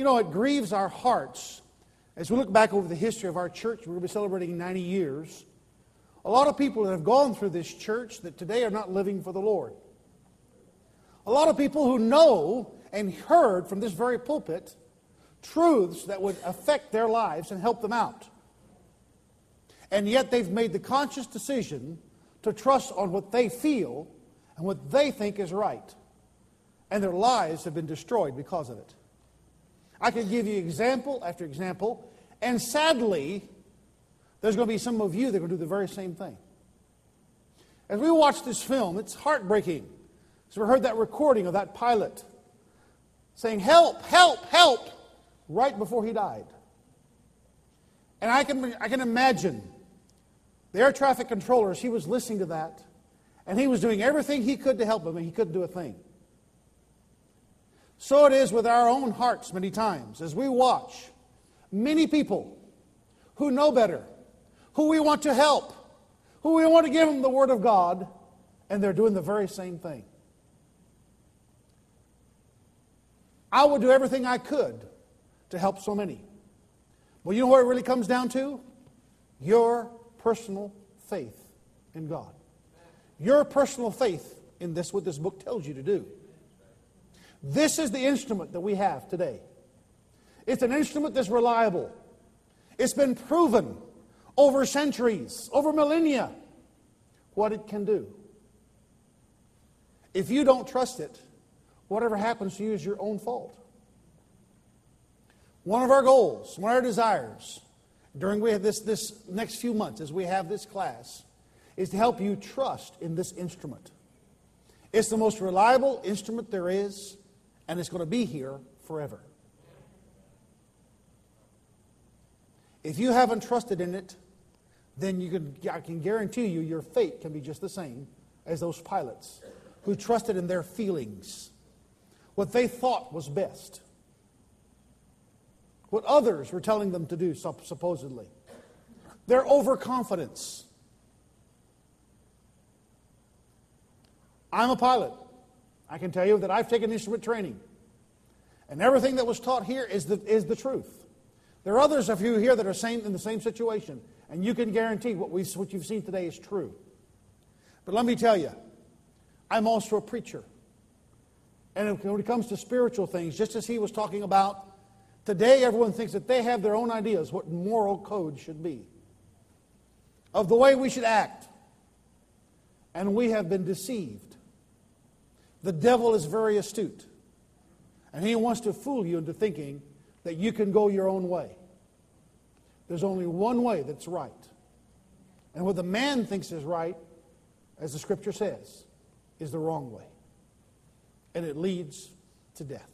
You know, it grieves our hearts as we look back over the history of our church. We're going to be celebrating 90 years. A lot of people that have gone through this church that today are not living for the Lord. A lot of people who know and heard from this very pulpit truths that would affect their lives and help them out. And yet they've made the conscious decision to trust on what they feel and what they think is right. And their lives have been destroyed because of it. I could give you example after example, and sadly, there's going to be some of you that are going to do the very same thing. As we watch this film, it's heartbreaking. So we heard that recording of that pilot saying, "Help, help, help," right before he died. And I can imagine the air traffic controllers, he was listening to that, and he was doing everything he could to help him, and he couldn't do a thing. So it is with our own hearts many times as we watch many people who know better, who we want to help, who we want to give them the Word of God, and they're doing the very same thing. I would do everything I could to help so many. Well, you know what it really comes down to? Your personal faith in God. Your personal faith in this, what this book tells you to do. This is the instrument that we have today. It's an instrument that's reliable. It's been proven over centuries, over millennia, what it can do. If you don't trust it, whatever happens to you is your own fault. One of our goals, one of our desires during this next few months as we have this class is to help you trust in this instrument. It's the most reliable instrument there is, and it's going to be here forever. If you haven't trusted in it, then I can guarantee you your fate can be just the same as those pilots who trusted in their feelings, what they thought was best, what others were telling them to do, supposedly. Their overconfidence. I'm a pilot. I can tell you that I've taken instrument training. And everything that was taught here is the truth. There are others of you here that are in the same situation, and you can guarantee what you've seen today is true. But let me tell you, I'm also a preacher. And when it comes to spiritual things, just as he was talking about, today everyone thinks that they have their own ideas what moral code should be, of the way we should act. And we have been deceived. The devil is very astute. And he wants to fool you into thinking that you can go your own way. There's only one way that's right. And what the man thinks is right, as the Scripture says, is the wrong way. And it leads to death.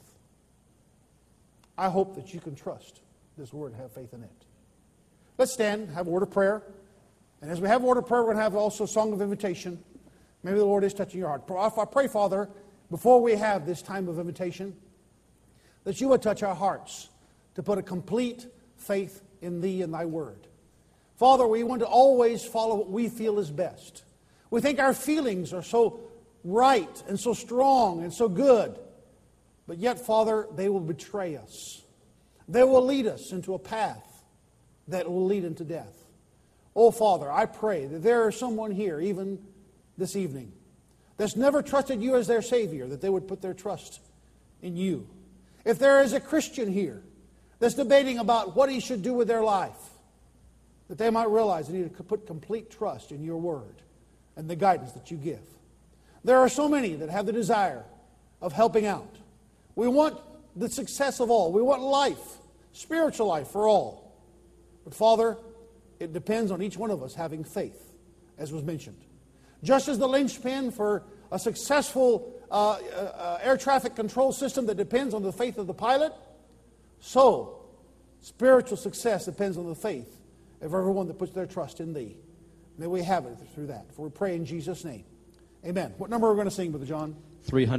I hope that you can trust this Word and have faith in it. Let's stand, have a word of prayer. And as we have a word of prayer, we're going to have also a song of invitation. Maybe the Lord is touching your heart. I pray, Father, before we have this time of invitation, that you would touch our hearts to put a complete faith in Thee and Thy Word. Father, we want to always follow what we feel is best. We think our feelings are so right and so strong and so good. But yet, Father, they will betray us. They will lead us into a path that will lead into death. Oh, Father, I pray that there is someone here, even this evening, that's never trusted You as their Savior, that they would put their trust in You. If there is a Christian here that's debating about what he should do with their life, that they might realize they need to put complete trust in Your Word and the guidance that You give. There are so many that have the desire of helping out. We want the success of all. We want life, spiritual life for all. But Father, it depends on each one of us having faith, as was mentioned. Just as the linchpin for a successful air traffic control system that depends on the faith of the pilot, so spiritual success depends on the faith of everyone that puts their trust in Thee. May we have it through that. For we pray in Jesus' name. Amen. What number are we going to sing, Brother John? 300.